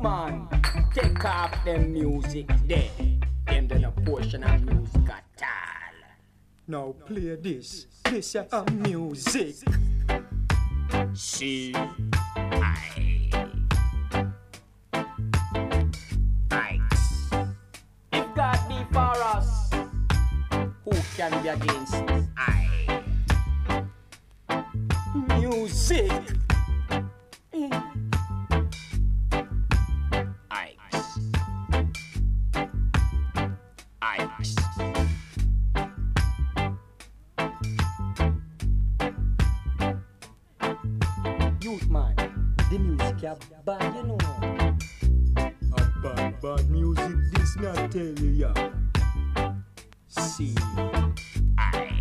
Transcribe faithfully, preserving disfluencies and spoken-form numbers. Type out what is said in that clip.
man, take off them music there. Them done a portion of music at all. Now play this. This is a music. See, I, I. If God be for us, who can be against us? I. Music. Ikes. Ikes. Youth man, the music is bad, you know. A bad, bad music, this me I tell you, yeah. See.